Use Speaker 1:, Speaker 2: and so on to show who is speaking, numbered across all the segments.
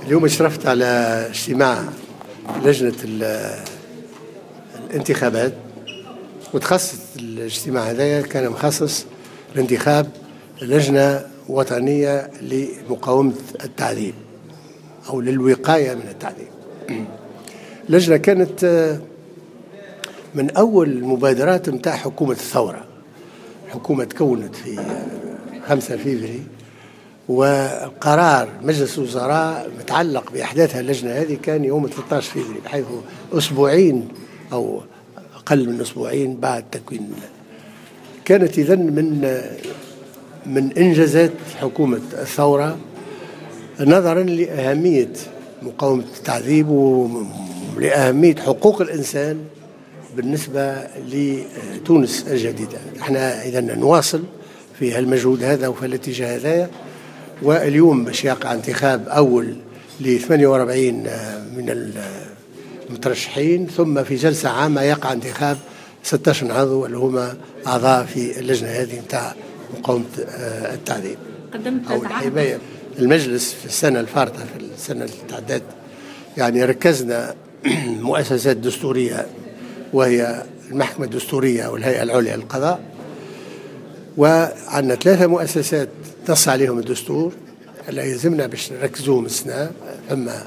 Speaker 1: اليوم اشرفت على اجتماع لجنة الانتخابات، وتخصص الاجتماع هذا كان مخصص لانتخاب لجنة وطنية لمقاومة التعذيب أو للوقاية من التعذيب. لجنة كانت من أول المبادرات متاع حكومة الثورة. الحكومة تكونت في 5 فبراير، وقرار مجلس الوزراء متعلق بأحداث اللجنة هذه كان يوم 13 فبراير، بحيث أسبوعين أو أقل من أسبوعين بعد تكوين. كانت إذن من إنجازات حكومة الثورة نظرا لأهمية مقاومة التعذيب ولأهمية حقوق الإنسان بالنسبة لتونس الجديدة. احنا إذن نواصل في المجهود هذا وفي الاتجاه هذا، واليوم باش يقع انتخاب أول ل 48 من المترشحين، ثم في جلسة عامة يقع انتخاب 16 عضو اللي هما أعضاء في اللجنة هذه نتاع مقاومة التعذيب أو الحماية. المجلس في السنة الفارطة، في السنة اللي تعدت، يعني ركزنا مؤسسات دستورية وهي المحكمة الدستورية والهيئة العليا للقضاء، وعندنا 3 مؤسسات نص عليهم الدستور اللي يلزمنا باش نركزوهم السنة. أما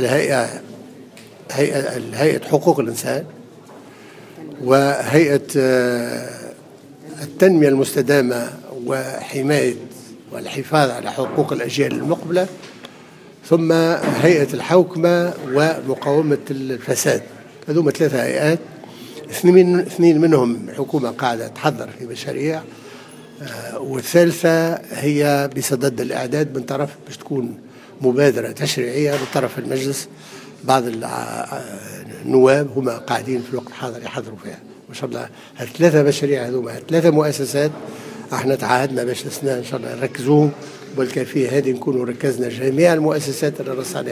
Speaker 1: هيئة حقوق الإنسان، وهيئة التنمية المستدامة وحماية والحفاظ على حقوق الأجيال المقبلة، ثم هيئة الحوكمة ومقاومة الفساد. هذوما 3 هيئات، 2 منهم حكومة قاعدة تحضر في مشاريع، والثالثة هي بصدد الإعداد من طرف باش تكون مبادرة تشريعية من طرف المجلس. بعض النواب هما قاعدين في الوقت الحاضر يحضروا فيها. ما شاء الله ال3 مشاريع هذوما 3 مؤسسات احنا تعهدنا باش السنة ان شاء الله نركزوهم، بالكيفية هذه نكونوا ركزنا جميع المؤسسات اللي نص عليها